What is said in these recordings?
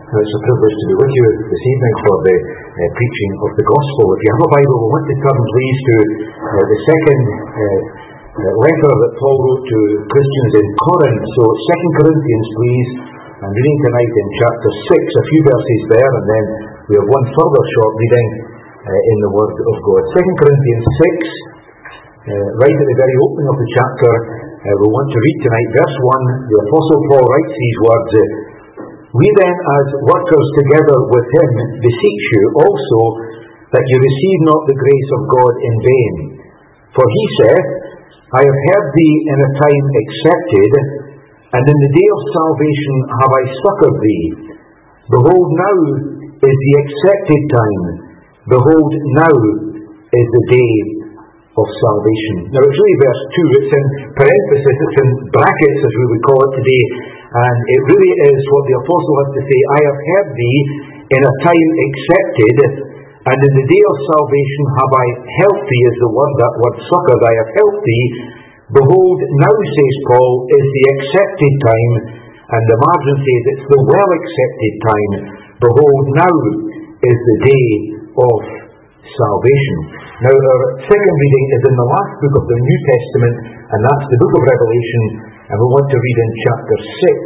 It's a privilege to be with you this evening for the preaching of the gospel. If you have a Bible, we want to turn please to the second letter that Paul wrote to Christians in Corinth. So 2 Corinthians please. I'm reading tonight in chapter 6, a few verses there, and then we have one further short reading in the Word of God. 2 Corinthians 6, right at the very opening of the chapter, we want to read tonight verse 1. The Apostle Paul writes these words, "We then, as workers together with him, beseech you also that you receive not the grace of God in vain. For he saith, I have heard thee in a time accepted, and in the day of salvation have I succoured thee. Behold, now is the accepted time. Behold, now is the day of salvation." Now it's really verse 2, it's in parenthesis, it's in brackets as we would call it today, and it really is what the apostle has to say. I have heard thee in a time accepted, and in the day of salvation have I helped thee, is the word, that word succoured, I have helped thee. Behold, now, says Paul, is the accepted time, and the margin says it's the well accepted time. Behold, now is the day of salvation. Now our second reading is in the last book of the New Testament, and that's the book of Revelation, and we want to read in chapter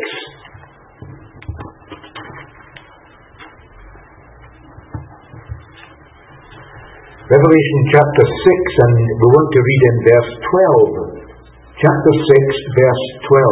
6. Revelation chapter 6, and we want to read in verse 12. Chapter 6, verse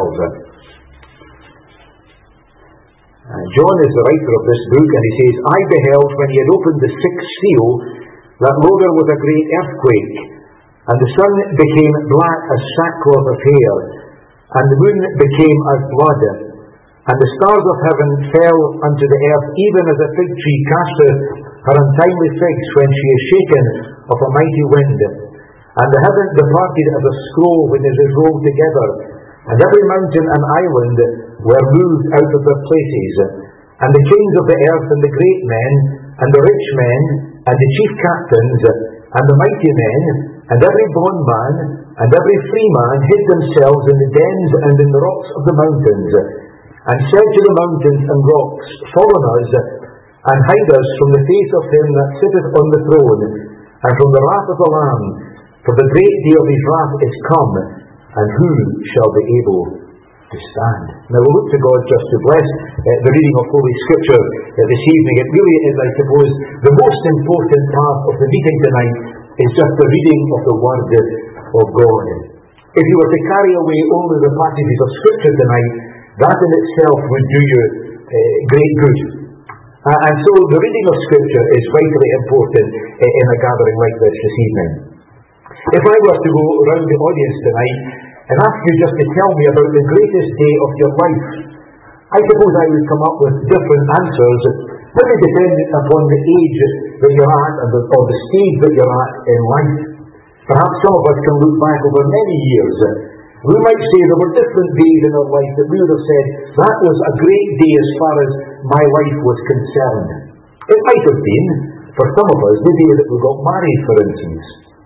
12. John is the writer of this book, and he says, "I beheld, when he had opened the sixth seal, that lo, there was a great earthquake, and the sun became black as sackcloth of hair, and the moon became as blood, and the stars of heaven fell unto the earth, even as a fig tree casteth her untimely figs when she is shaken of a mighty wind. And the heaven departed as a scroll when it is rolled together, and every mountain and island were moved out of their places. And the kings of the earth, and the great men, and the rich men, and the chief captains, and the mighty men, and every bondman, and every free man hid themselves in the dens and in the rocks of the mountains, and said to the mountains and rocks, Fall on us, and hide us from the face of him that sitteth on the throne, and from the wrath of the Lamb. For the great day of his wrath is come, and who shall be able to stand?" Now we look to God just to bless the reading of Holy Scripture this evening. It really is, I suppose, the most important part of the meeting tonight is just the reading of the Word of God. If you were to carry away only the passages of Scripture tonight, that in itself would do you great good. And so the reading of Scripture is vitally important in a gathering like this evening. If I were to go around the audience tonight and ask you just to tell me about the greatest day of your life, I suppose I would come up with different answers, maybe depending upon the age that you're at or the stage that you're at in life. Perhaps some of us can look back over many years. We might say there were different days in our life that we would have said, that was a great day as far as my life was concerned. It might have been, for some of us, the day that we got married, for instance.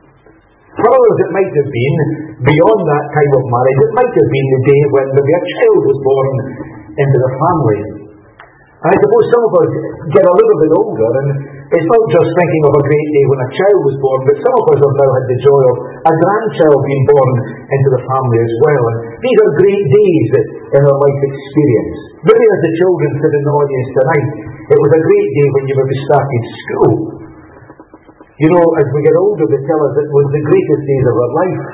For others, it might have been, beyond that time of marriage, it might have been the day when maybe a child was born into the family. And I suppose some of us get a little bit older, and it's not just thinking of a great day when a child was born, but some of us have now had the joy of a grandchild being born into the family as well. And these are great days in our life experience. Maybe as the children sit in the audience tonight, it was a great day when you maybe started school. You know, as we get older, they tell us it was the greatest days of our life.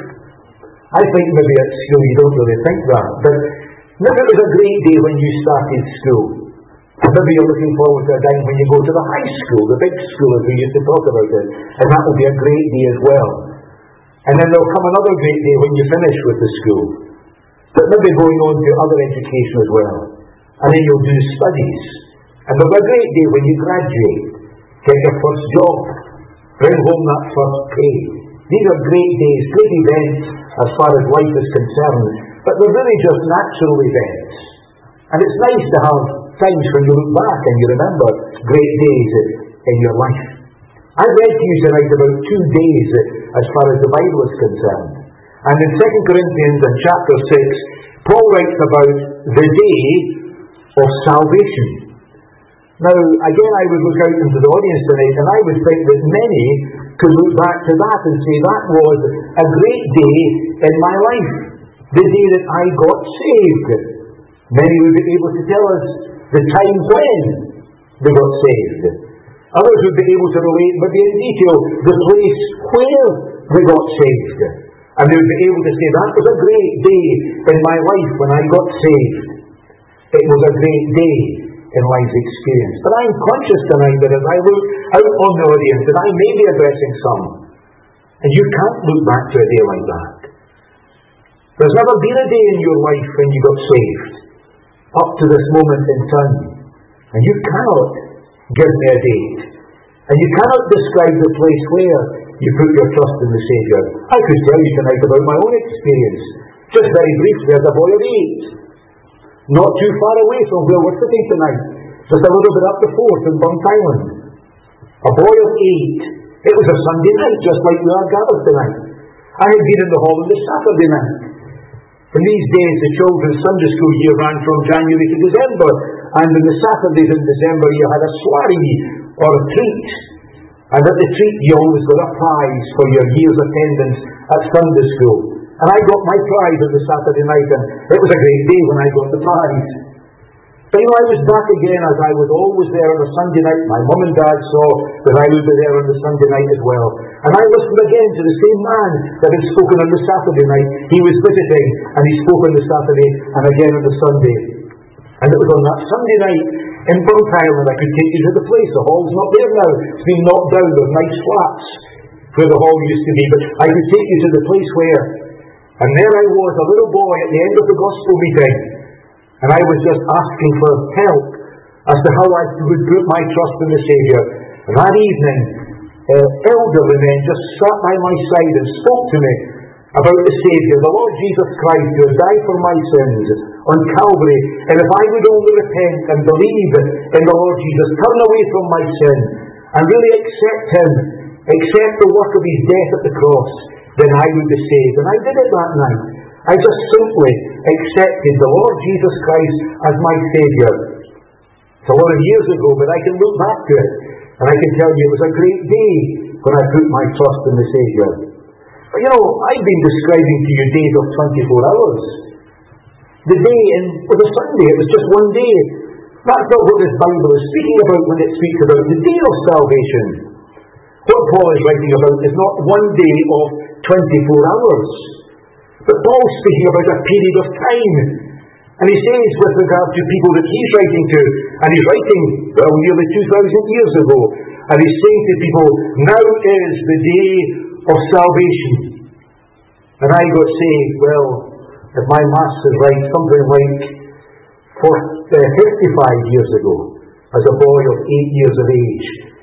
I think maybe at school you don't really think that, but maybe it was a great day when you started school. And maybe you're looking forward to a time when you go to the high school, the big school as we used to talk about it, and that will be a great day as well. And then there'll come another great day when you finish with the school, but maybe going on to other education as well. And then you'll do studies. And there'll be a great day when you graduate, get your first job, bring home that first pay. These are great days, great events as far as life is concerned, but they're really just natural events. And it's nice to have times when you look back and you remember great days in your life. I've read to you tonight about 2 days as far as the Bible is concerned. And in 2 Corinthians and chapter 6, Paul writes about the day of salvation. Now, again, I would look out into the audience tonight, and I would think that many could look back to that and say that was a great day in my life, the day that I got saved. Many would be able to tell us the time when they got saved. Others would be able to relate, maybe in detail, the place where they got saved. And they would be able to say, that was a great day in my life when I got saved. It was a great day in life's experience. But I'm conscious tonight that as I look out on the audience, that I may be addressing some. And you can't look back to a day like that. There's never been a day in your life when you got saved, up to this moment in time. And you cannot give me a date. And you cannot describe the place where you put your trust in the Saviour. I could tell you tonight about my own experience, just very briefly, as a boy of 8. Not too far away from where we're sitting tonight, just a little bit up the Forth in Burnt Island. A boy of 8. It was a Sunday night, just like we are gathered tonight. I had been in the hall on the Saturday night. In these days, the children's Sunday school year ran from January to December, and on the Saturdays in December you had a soiree or a treat. And at the treat you always got a prize for your year's attendance at Sunday school. And I got my prize on the Saturday night, and it was a great day when I got the prize. But I was back again, as I was always there on a Sunday night. My mum and dad saw that I would be there on the Sunday night as well. And I listened again to the same man that had spoken on the Saturday night. He was visiting, and he spoke on the Saturday, and again on the Sunday. And it was on that Sunday night in Burnt Island I could take you to the place. The hall's not there now. It's been knocked down. There are nice flats where the hall used to be. But I could take you to the place where. And there I was, a little boy at the end of the gospel meeting. And I was just asking for help as to how I would put my trust in the Saviour. And that evening, elderly men just sat by my side and spoke to me about the Saviour, the Lord Jesus Christ, who had died for my sins on Calvary. And if I would only repent and believe in the Lord Jesus, turn away from my sin, and really accept Him, accept the work of His death at the cross, then I would be saved. And I did it that night. I just simply accepted the Lord Jesus Christ as my Saviour. It's a lot of years ago, but I can look back to it, and I can tell you it was a great day when I put my trust in the Saviour. But I've been describing to you days of 24 hours. The day was a Sunday, it was just one day. That's not what this Bible is speaking about when it speaks about the day of salvation. What Paul is writing about is not one day of 24 hours. But Paul's speaking about a period of time. And he says with regard to people that he's writing to, and he's writing, nearly 2,000 years ago, and he's saying to people, now is the day of salvation. And I got saved, if my maths is right, something like 55 years ago, as a boy of 8 years of age.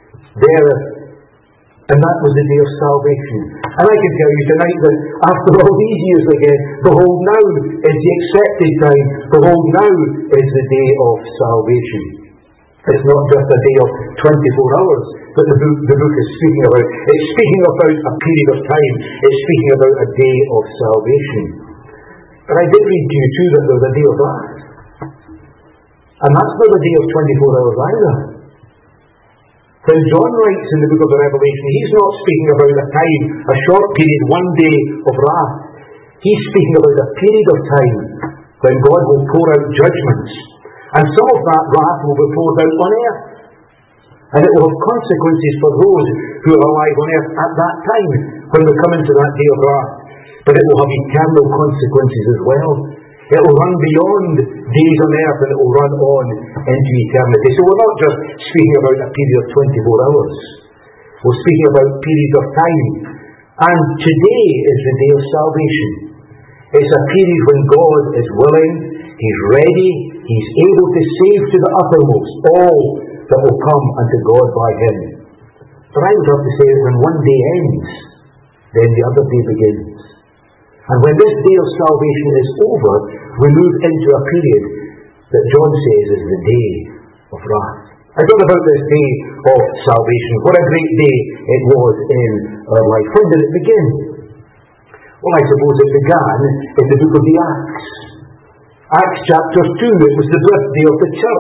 And that was the day of salvation. And I can tell you tonight that after all these years again, behold, now is the accepted time. Behold, now is the day of salvation. It's not just a day of 24 hours that the book is speaking about. It's speaking about a period of time. It's speaking about a day of salvation. But I did read to you too that there was a day of wrath. And that's not a day of 24 hours either. When John writes in the book of the Revelation, he's not speaking about a time, a short period, one day of wrath. He's speaking about a period of time when God will pour out judgments. And some of that wrath will be poured out on earth. And it will have consequences for those who are alive on earth at that time, when we come into that day of wrath. But it will have eternal consequences as well. It will run beyond days on earth, and it will run on into eternity. So we're not just speaking about a period of 24 hours. We're speaking about periods of time. And today is the day of salvation. It's a period when God is willing, He's ready, He's able to save to the uttermost all that will come unto God by Him. But I would have to say that when one day ends, then the other day begins. And when this day of salvation is over, we move into a period that John says is the day of wrath. I thought about this day of salvation. What a great day it was in our life. When did it begin? Well, I suppose it began in the book of the Acts. Acts chapter 2, it was the birthday of the church.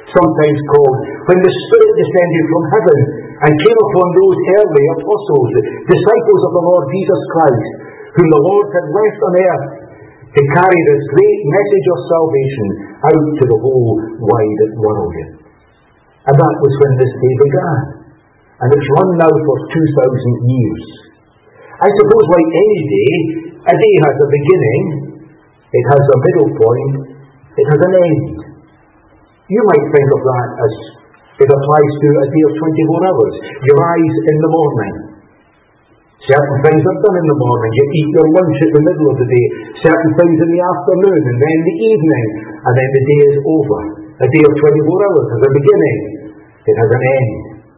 sometimes called, when the Spirit descended from heaven and came upon those early apostles, disciples of the Lord Jesus Christ, whom the Lord had left on earth to carry this great message of salvation out to the whole wide world. And that was when this day began. And it's run now for 2,000 years. I suppose like any day, a day has a beginning, it has a middle point, it has an end. You might think of that as it applies to a day of 24 hours. You rise in the morning. Certain things are done in the morning. You eat your lunch at the middle of the day. Certain things in the afternoon, and then the evening, and then the day is over. A day of 24 hours has a beginning. It has an end.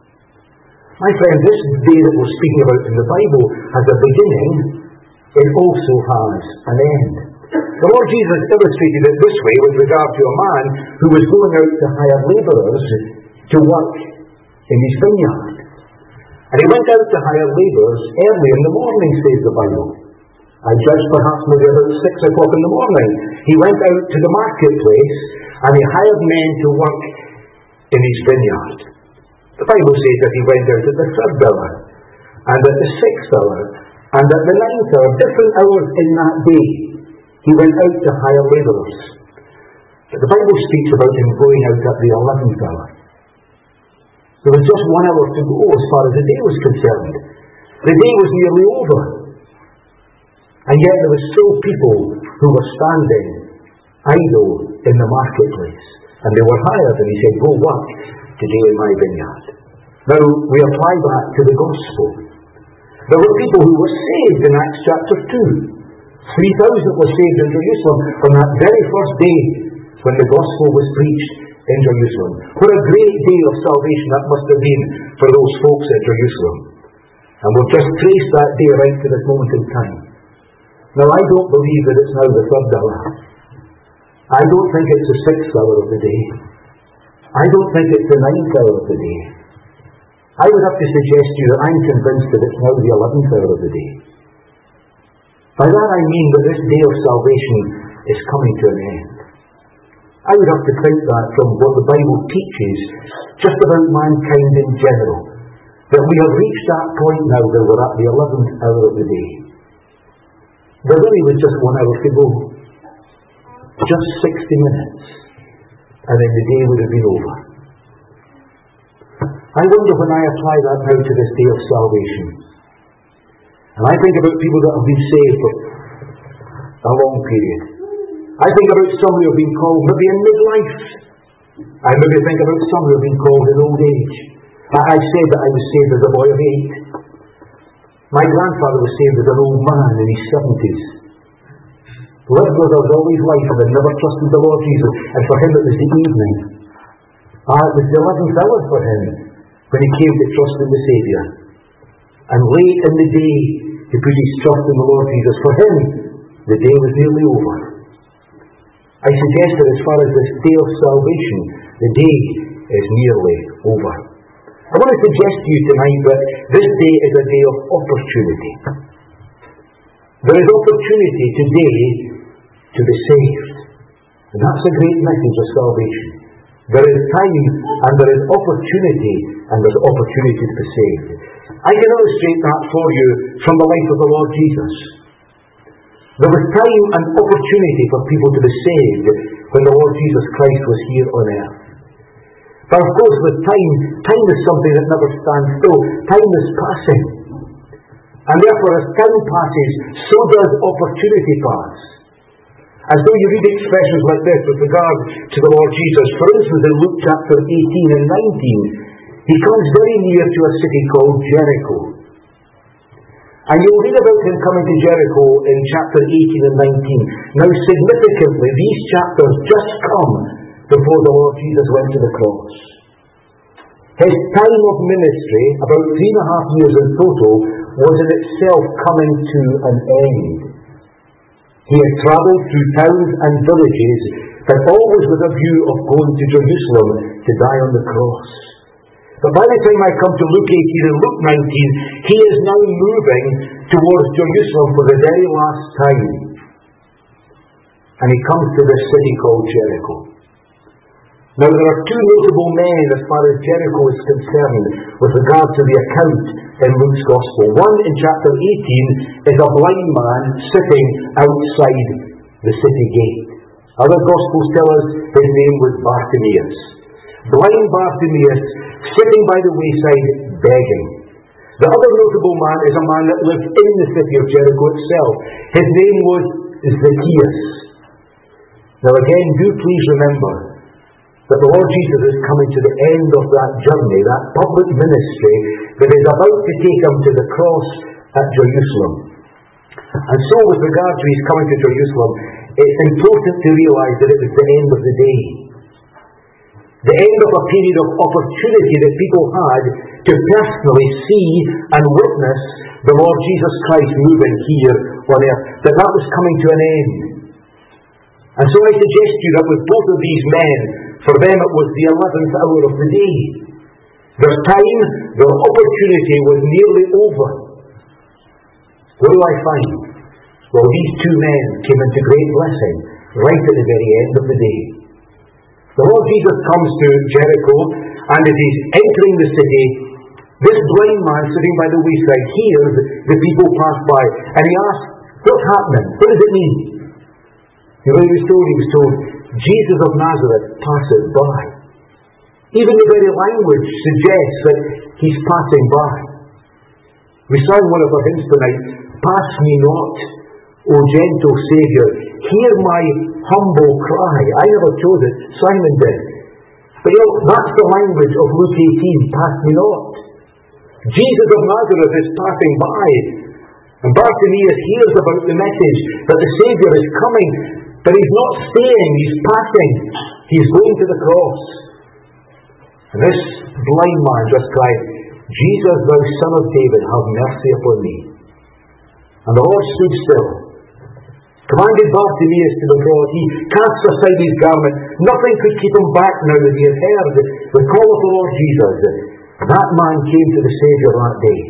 My friend, this day that we're speaking about in the Bible has a beginning. It also has an end. The Lord Jesus illustrated it this way with regard to a man who was going out to hire labourers to work in his vineyard. And he went out to hire labourers early in the morning, says the Bible. I judge perhaps maybe about 6 o'clock in the morning. He went out to the marketplace and he hired men to work in his vineyard. The Bible says that he went out at the 3rd hour, and at the 6th hour, and at the 9th hour, different hours in that day. He went out to hire labourers. But the Bible speaks about him going out at the 11th hour. There was just 1 hour to go as far as the day was concerned. The day was nearly over. And yet there were still people who were standing idle in the marketplace. And they were hired, and he said, go work today in my vineyard. Now, we apply that to the gospel. There were people who were saved in Acts chapter 2. 3,000 were saved in Jerusalem from that very first day when the gospel was preached in Jerusalem. What a great day of salvation that must have been for those folks at Jerusalem. And we'll just trace that day right to this moment in time. Now, I don't believe that it's now the 3rd hour. I don't think it's the 6th hour of the day. I don't think it's the 9th hour of the day. I would have to suggest to you that I'm convinced that it's now the 11th hour of the day. By that I mean that this day of salvation is coming to an end. I would have to think that from what the Bible teaches just about mankind in general, that we have reached that point now where we're at the 11th hour of the day. There really was just 1 hour to go. Just 60 minutes. And then the day would have been over. I wonder when I apply that now to this day of salvation. And I think about people that have been saved for a long period. I think about some who have been called maybe in midlife. I maybe think about some who have been called in old age. I said that I was saved as a boy of 8. My grandfather was saved as an old man in his 70s. Lived with us all his life and had never trusted the Lord Jesus. And for him it was the evening. It was the 11th hour for him when he came to trust in the Saviour. And late in the day he put his trust in the Lord Jesus. For him, the day was nearly over. I suggest that as far as this day of salvation, the day is nearly over. I want to suggest to you tonight that this day is a day of opportunity. There is opportunity today to be saved. And that's a great message of salvation. There is time and there is opportunity, and there's opportunity to be saved. I can illustrate that for you from the life of the Lord Jesus. There was time and opportunity for people to be saved when the Lord Jesus Christ was here on earth. But of course with time is something that never stands still. Time is passing. And therefore as time passes, so does opportunity pass. As though you read expressions like this with regard to the Lord Jesus. For instance, in Luke chapter 18 and 19, he comes very near to a city called Jericho. And you'll read about him coming to Jericho in chapter 18 and 19. Now significantly, these chapters just come before the Lord Jesus went to the cross. His time of ministry, about 3.5 years in total, was in itself coming to an end. He had travelled through towns and villages, but always with a view of going to Jerusalem to die on the cross. But by the time I come to Luke 18 and Luke 19, he is now moving towards Jerusalem for the very last time. And he comes to this city called Jericho. Now there are two notable men as far as Jericho is concerned with regard to the account in Luke's Gospel. One in chapter 18 is a blind man sitting outside the city gate. Other Gospels tell us his name was Bartimaeus. Blind Bartimaeus sitting by the wayside begging. The other notable man is a man that lived in the city of Jericho itself. His name was Zacchaeus. Now again, do please remember that the Lord Jesus is coming to the end of that journey, that public ministry that is about to take him to the cross at Jerusalem. And so with regard to his coming to Jerusalem, it's important to realize that it was the end of the day. The end of a period of opportunity that people had to personally see and witness the Lord Jesus Christ moving here on earth, that was coming to an end. And so I suggest to you that with both of these men, for them it was the 11th hour of the day. Their time, their opportunity was nearly over. What do I find? Well, these two men came into great blessing right at the very end of the day. The Lord Jesus comes to Jericho, and as he's entering the city, this blind man sitting by the wayside hears the people pass by, and he asks, what's happening? What does it mean? You know, he was told, Jesus of Nazareth passes by. Even the very language suggests that he's passing by. We sang one of our hymns tonight, Pass me not, O gentle Saviour, hear my humble cry. I never chose it, Simon did. But you know, that's the language of Luke 18, pass me not. Jesus of Nazareth is passing by. And Bartimaeus hears about the message that the Saviour is coming, but he's not staying, he's passing. He's going to the cross. And this blind man just cried, Jesus, thou Son of David, have mercy upon me. And the Lord stood still, commanded Bartimaeus to the cross. He cast aside his garment. Nothing could keep him back now that he had heard the call of the Lord Jesus. That man came to the Saviour that day.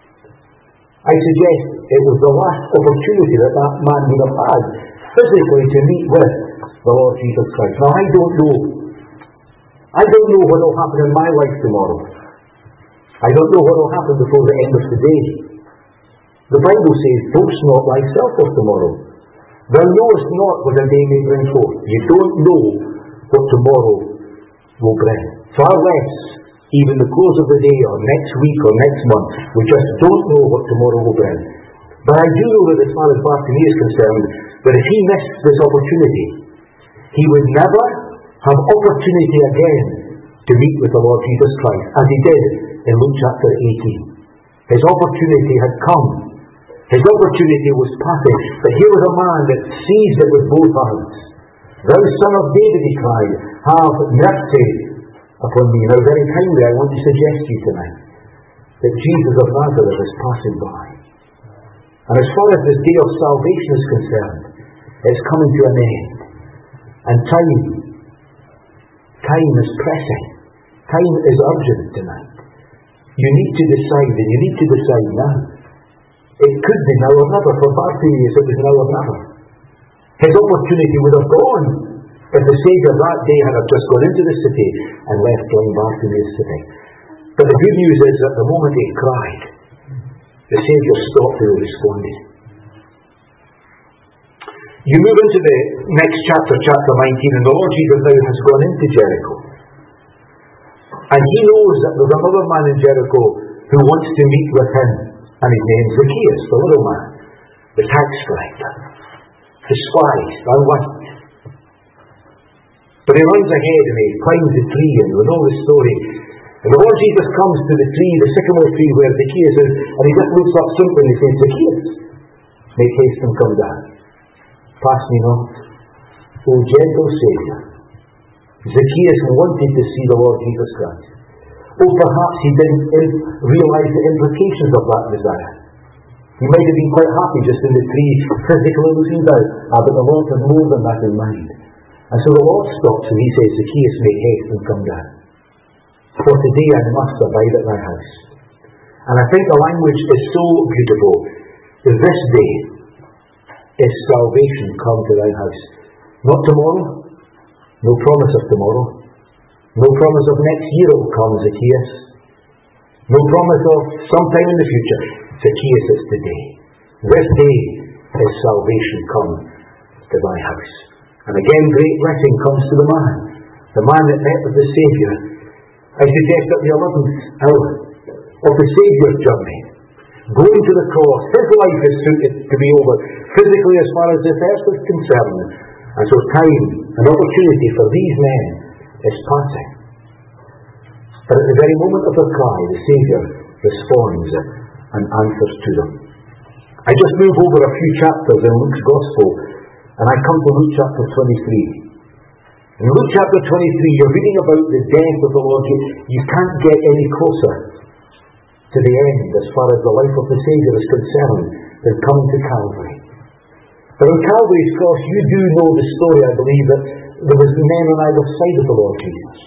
I suggest it was the last opportunity that man would have had physically to meet with the Lord Jesus Christ. Now I don't know what will happen in my life tomorrow. I don't know what will happen before the end of the day. The Bible says, boast not thyself of tomorrow. Thou knowest not what a day may bring forth. You don't know what tomorrow will bring. Far less even the close of the day or next week or next month. We just don't know what tomorrow will bring. But I do know that as far as Bartimaeus is concerned, that if he missed this opportunity, he would never have opportunity again to meet with the Lord Jesus Christ, as he did in Luke chapter 18. His opportunity had come. His opportunity was passing. But here was a man that seized it with both hands. Thou Son of David, he cried, have mercy upon me. Now very kindly I want to suggest to you tonight that Jesus of Nazareth is passing by. And as far as this day of salvation is concerned, it's coming to an end. And time is pressing. Time is urgent tonight. You need to decide, and you need to decide now. It could be now or never. For Bartimaeus it was now or never. His opportunity would have gone if the Saviour that day had just gone into the city and left blind Bartimaeus sitting. But the good news is that the moment he cried, the Saviour stopped and responded. You move into the next chapter, chapter 19, and the Lord Jesus now has gone into Jericho. And he knows that there's another man in Jericho who wants to meet with him. And his name's Zacchaeus, the little man, the tax collector, despised, unliked. But he runs ahead and he climbs the tree, and we know the story. And the Lord Jesus comes to the tree, the sycamore tree where Zacchaeus is, and he just looks up simply and he says, Zacchaeus, make haste and come down. Pass me not, O gentle Saviour. Zacchaeus wanted to see the Lord Jesus Christ. Or perhaps he didn't realize the implications of that desire. He might have been quite happy just in the tree, physically looking down, but the Lord had more than that in mind. And so the Lord stops and he says, Zacchaeus, make haste and come down. For today I must abide at thy house. And I think the language is so beautiful. This day is salvation come to thy house. Not tomorrow, no promise of tomorrow. No promise of next year it will come, Zacchaeus. No promise of sometime in the future. Zacchaeus, it's today. This day is salvation come to thy house. And again, great blessing comes to the man that met with the Saviour. I suggest at the 11th hour of the Saviour's journey, going to the cross, his life is suited to be over, physically as far as this earth is concerned. And so time and opportunity for these men is passing. But at the very moment of their cry, the Saviour responds and answers to them. I just move over a few chapters in Luke's Gospel, and I come to Luke chapter 23. In Luke chapter 23, you're reading about the death of the Lord. You can't get any closer to the end as far as the life of the Saviour is concerned than coming to Calvary. But on Calvary's cross, you do know the story, I believe, that there was men on either side of the Lord Jesus.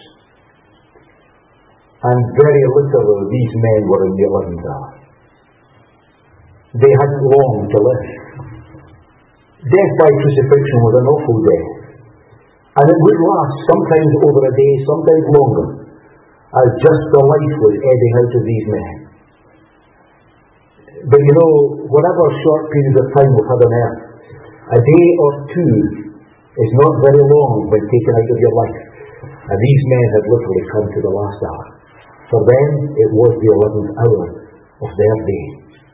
And very literally, these men were in the 11th hour. They hadn't long to live. Death by crucifixion was an awful death. And it would last sometimes over a day, sometimes longer, as just the life was ebbing out of these men. But you know, whatever short period of time we've had on earth, a day or two is not very long when taken out of your life. And these men had literally come to the last hour. For them, it was the 11th hour of their day.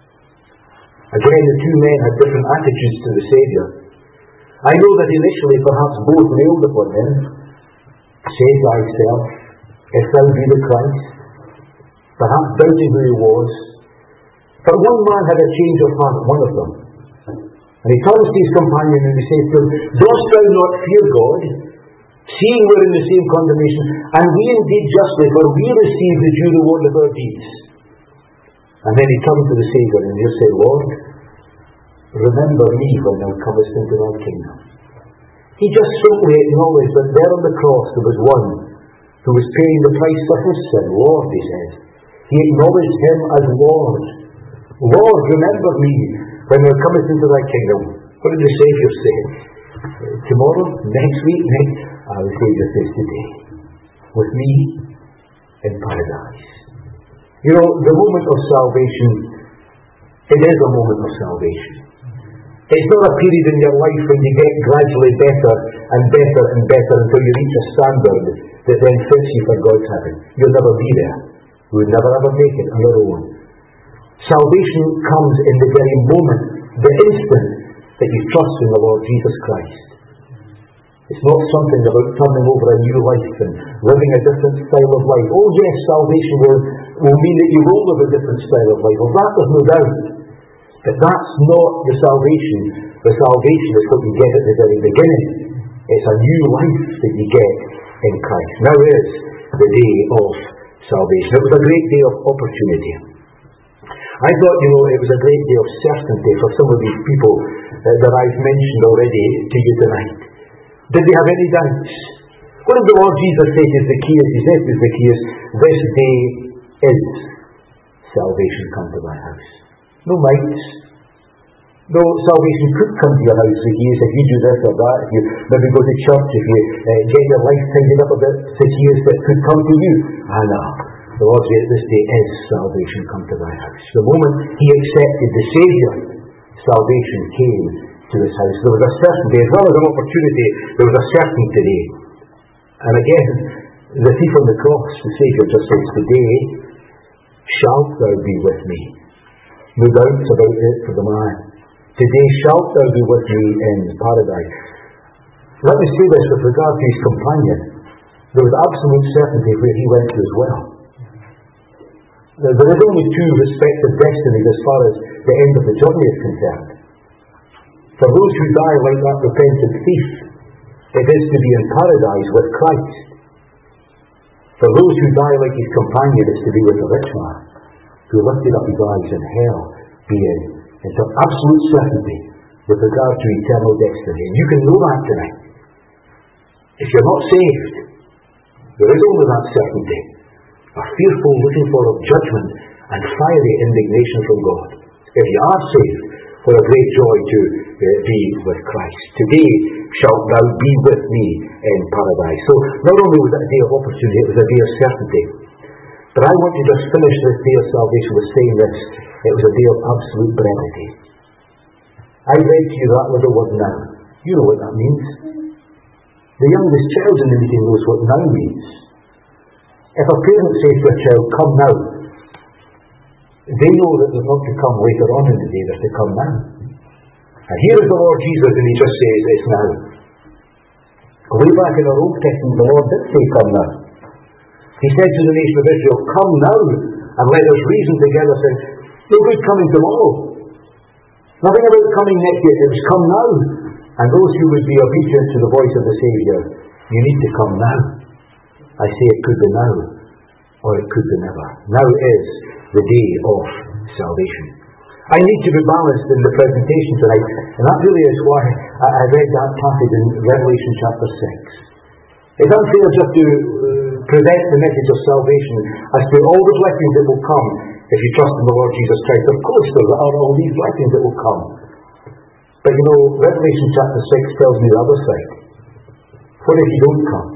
Again, the two men had different attitudes to the Saviour. I know that initially perhaps both railed upon him. Save thyself, if thou be the Christ. Perhaps doubting who he was. But one man had a change of heart, one of them. And he turns to his companion and he says to him, Dost thou not fear God, seeing we're in the same condemnation, and we indeed justly, for we receive the due reward of our deeds? And then he turned to the Saviour and he said, Lord, remember me when thou comest into thy kingdom. He just simply acknowledged that there on the cross there was one who was paying the price for his sin. Lord, he said. He acknowledged him as Lord. Lord, remember me when thou comest into thy kingdom. What did the Saviour say? Tomorrow? Next week? The Saviour says today. With me in paradise. You know, the moment of salvation, it is a moment of salvation. It's not a period in your life when you get gradually better and better and better until you reach a standard that then fits you for God's heaven. You'll never be there. We'll never ever make it on our own. Salvation comes in the very moment, the instant that you trust in the Lord Jesus Christ. It's not something about turning over a new life and living a different style of life. Oh yes, salvation will mean that you will live a different style of life. Well, that there's no doubt. But that's not the salvation. The salvation is what you get at the very beginning. It's a new life that you get in Christ. Now is the day of salvation. It was a great day of opportunity. I thought, it was a great day of certainty for some of these people that I've mentioned already to you tonight. Did they have any doubts? What did the Lord Jesus say to Zacchaeus? He said to Zacchaeus, this day is salvation come to thy house. No mites. No, salvation could come to your house, Zacchaeus, if you do this or that, if you maybe go to church, if you get your life tidied up a bit, Zacchaeus, that could come to you. No. The Lord said, this day is salvation come to thy house. The moment he accepted the Saviour, salvation came to his house. There was a certainty, as well as an opportunity, there was a certainty today. And again, the thief on the cross, the Saviour just says, today shalt thou be with me. No doubts about it for the man. Today shalt thou be with me in paradise. Let me say this with regard to his companion. There was absolute certainty where he went to as well. There is only two respective destinies as far as the end of the journey is concerned. For those who die like that repentant thief, it is to be in paradise with Christ. For those who die like his companion, it's to be with the rich man, who lifted up his eyes in hell, being into absolute certainty with regard to eternal destiny. And you can know that tonight. If you're not saved, there is only that certainty. A fearful looking for of judgment and fiery indignation from God. If you are saved, what a great joy to be with Christ. Today shalt thou be with me in paradise. So not only was it a day of opportunity, it was a day of certainty. But I want to just finish this day of salvation with saying this: it was a day of absolute brevity. I read to you that little word now. You know what that means. The youngest child in the meeting knows what now means. If a parent says to a child, come now, they know that they're not to come later on in the day, they're to come now. And here is the Lord Jesus, and he just says, it's now. Way back in our Old Testament, the Lord did say, come now. He said to the nation of Israel, come now, and let us reason together, saying, no good coming tomorrow. Nothing about coming next year, it was come now. And those who would be obedient to the voice of the Saviour, you need to come now. I say it could be now, or it could be never. Now is the day of salvation. I need to be balanced in the presentation tonight, and that really is why I read that passage in Revelation chapter 6. It's unfair just to present the message of salvation as to all the blessings that will come if you trust in the Lord Jesus Christ. Of course there are all these blessings that will come. But you know, Revelation chapter 6 tells me the other side. What if you don't come?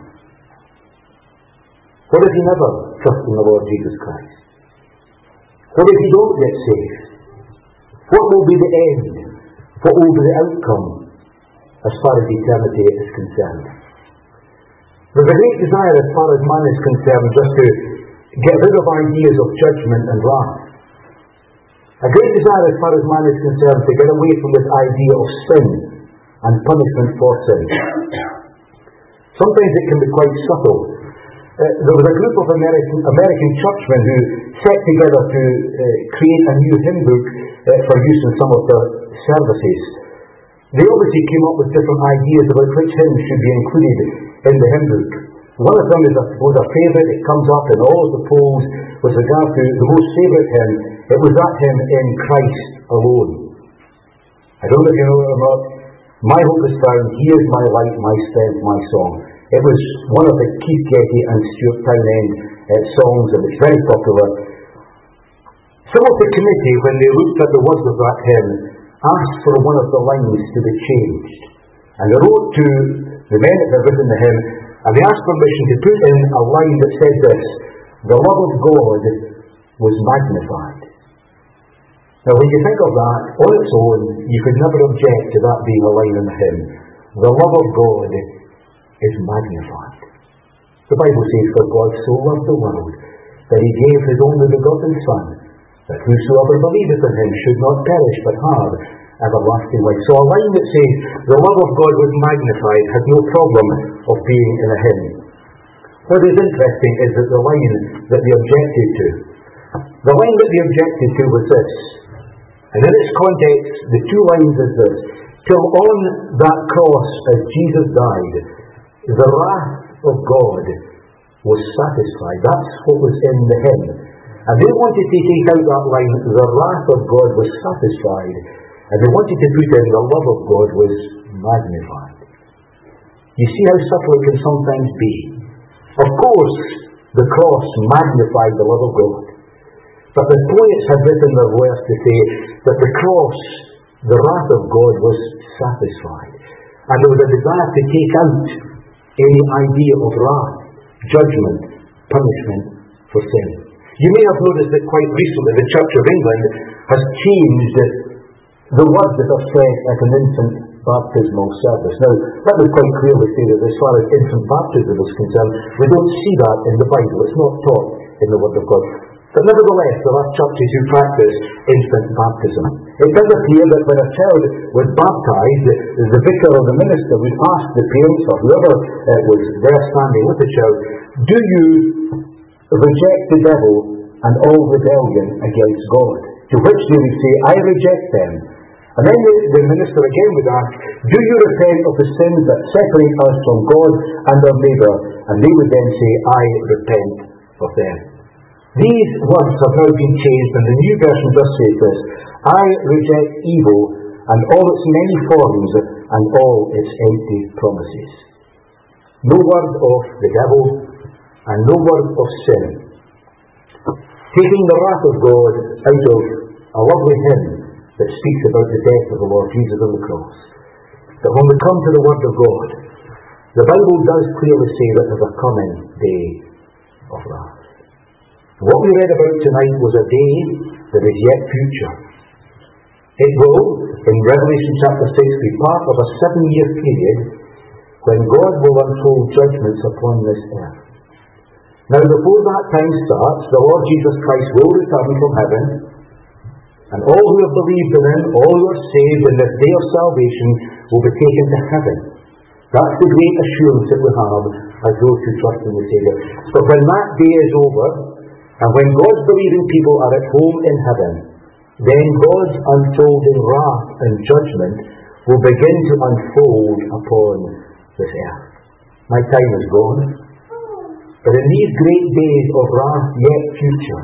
What if you never trust in the Lord Jesus Christ? What if you don't get saved? What will be the end? What will be the outcome as far as eternity is concerned? There's a great desire as far as man is concerned just to get rid of ideas of judgment and wrath. A great desire as far as man is concerned to get away from this idea of sin and punishment for sin. Sometimes it can be quite subtle. There was a group of American churchmen who set together to create a new hymn book for use in some of their services. They obviously came up with different ideas about which hymns should be included in the hymn book. One of them is, I suppose, a favourite. It comes up in all of the polls with regard to the most favourite hymn. It was that hymn, In Christ Alone. I don't know if you know it or not. My hope is found, He is my light, my strength, my song. It was one of the Keith Getty and Stuart Townend songs, and it's very popular. Some of the committee, when they looked at the words of that hymn, asked for one of the lines to be changed. And they wrote to the men that had written the hymn, and they asked permission to put in a line that said this: the love of God was magnified. Now when you think of that, on its own, you could never object to that being a line in the hymn. The love of God is magnified. The Bible says, for God so loved the world, that He gave His only begotten Son, that whosoever believeth in Him should not perish, but have everlasting life. So a line that says, the love of God was magnified, has no problem of being in a hymn. What is interesting is that the line that they objected to, was this. And in its context, the two lines is this: till on that cross as Jesus died, the wrath of God was satisfied. That's what was in the hymn. And they wanted to take out that line, the wrath of God was satisfied, and they wanted to put in, the love of God was magnified. You see how subtle it can sometimes be. Of course, the cross magnified the love of God. But the poets had written their words to say that the cross, the wrath of God, was satisfied. And there was a desire to take out any idea of wrath, judgment, punishment for sin. You may have noticed that quite recently the Church of England has changed the words that are said at an infant baptismal service. Now, let me quite clearly say that as far as infant baptism is concerned, we don't see that in the Bible. It's not taught in the Word of God. But nevertheless, there are churches who practice infant baptism. It does appear that when a child was baptized, the vicar or the minister would ask the parents or whoever was there standing with the child, do you reject the devil and all rebellion against God? To which they would say, I reject them. And then the minister again would ask, do you repent of the sins that separate us from God and our neighbour? And they would then say, I repent of them. These words have now been changed, and the New Version just says this: I reject evil and all its many forms and all its empty promises. No word of the devil and no word of sin. Taking the wrath of God out of a lovely hymn that speaks about the death of the Lord Jesus on the cross. That when we come to the Word of God, The Bible does clearly say that there's a coming day of wrath. What we read about tonight was a day that is yet future. It will, in Revelation chapter 6, be part of a 7-year period when God will unfold judgments upon this earth. Now, before that time starts, the Lord Jesus Christ will return from heaven, and all who have believed in Him, all who are saved in this day of salvation, will be taken to heaven. That's the great assurance that we have as those who trust in the Saviour. But when that day is over, and when God's believing people are at home in heaven, then God's unfolding wrath and judgment will begin to unfold upon this earth. My time is gone. But in these great days of wrath yet future,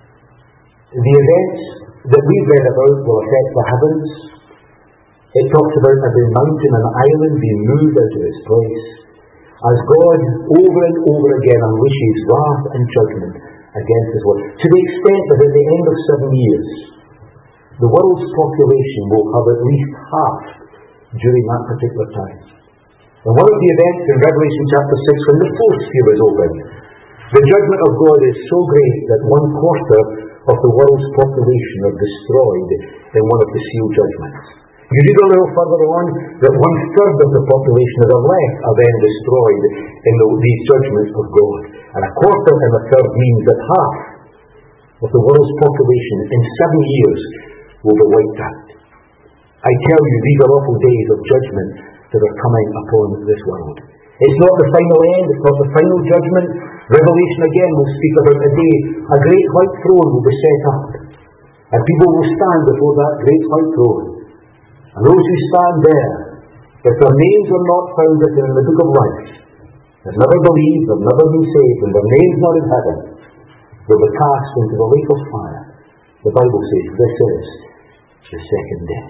the events that we've read about will affect the heavens. It talks about every mountain and island being moved out of its place, as God over and over again unleashes wrath and judgment against His world, to the extent that at the end of 7 years, the world's population will have at least halved during that particular time. And one of the events in Revelation chapter 6, when the fourth seal is opened, the judgment of God is so great that 1/4 of the world's population are destroyed in one of the seal judgments. You read a little further on that 1/3 of the population that are left are then destroyed in these judgments of God. And 1/4 and 1/3 means that half of the world's population in 7 years will be wiped out. I tell you, these are awful days of judgment that are coming upon this world. It's not the final end, it's not the final judgment. Revelation again will speak about a day a great white throne will be set up, and people will stand before that great white throne. And those who stand there, if their names are not found written in the book of life, they've never believed, they've never been saved, and their names not in heaven, they'll be cast into the lake of fire. The Bible says this is the second death.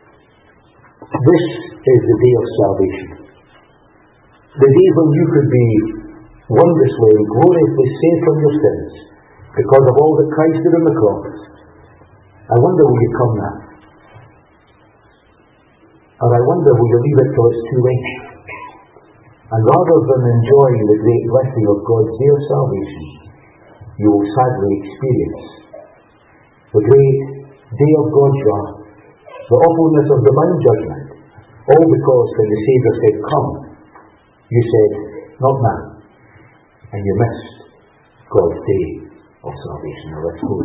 This is the day of salvation. The day when you could be wondrously and gloriously saved from your sins because of all that Christ did on the cross. I wonder, will you come now? Or I wonder, will you leave it till it's too late? And rather than enjoying the great blessing of God's day of salvation, you will sadly experience the great day of God's wrath, the awfulness of divine judgment, all because when the Saviour said, "Come," you said, "Not now," and you missed God's day of salvation. Now let's go.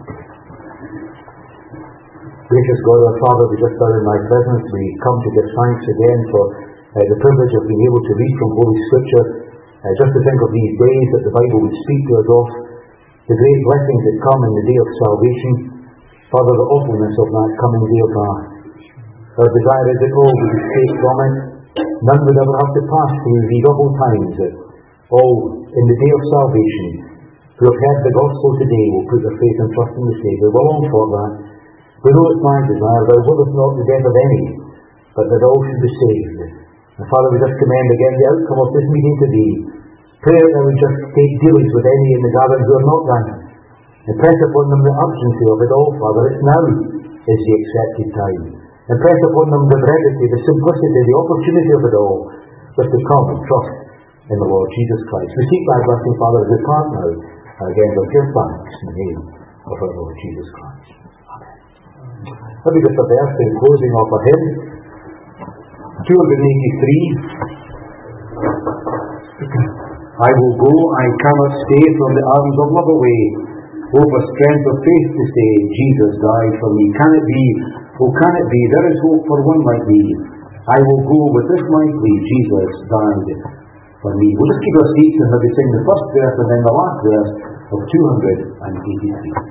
Gracious God, our Father, we just are in Thy presence. We come to give thanks again for the privilege of being able to read from Holy Scripture, just to think of these days that the Bible would speak to us of, the great blessings that come in the day of salvation. Father, the awfulness of that coming day of wrath. Our desire is that all would escape from it. None would ever have to pass through these awful times, that all in the day of salvation, who have heard the gospel today, will put their faith and trust in the Saviour. We long for that. We know it's my desire, thou wouldest not the death of any, but that all should be saved. And Father, we just commend again the outcome of this meeting today. Pray that thou would just take dealings with any in the gathering who are not thine. Impress upon them the urgency of it all, Father. It's now is the accepted time. Impress upon them the brevity, the simplicity, the opportunity of it all, just to come and trust in the Lord Jesus Christ. We seek thy blessing, Father, as we part now. Again, we'll give thanks in the name of our Lord Jesus Christ. Amen. Let me just a verse in closing of a hymn. 283. I will go, I cannot stay from the arms of love away. Oh, for strength of faith to say, Jesus died for me. Can it be? Oh, can it be? There is hope for one like me. I will go with this my plea. Jesus died for me. We'll just keep our seats and maybe sing the first verse and then the last verse of 283.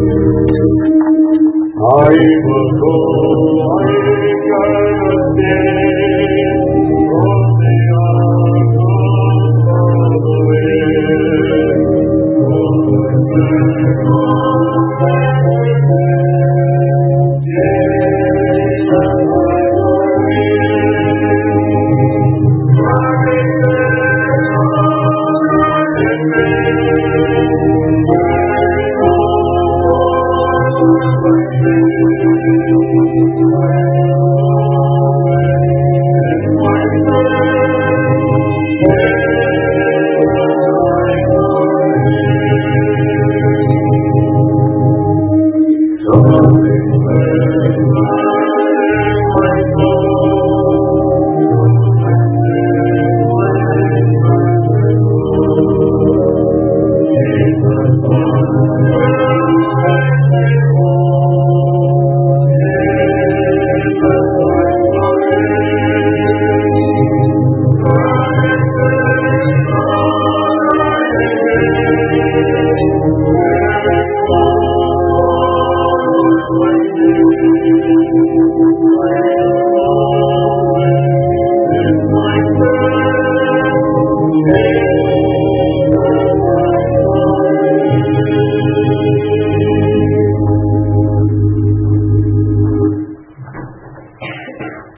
I will go, I cannot stay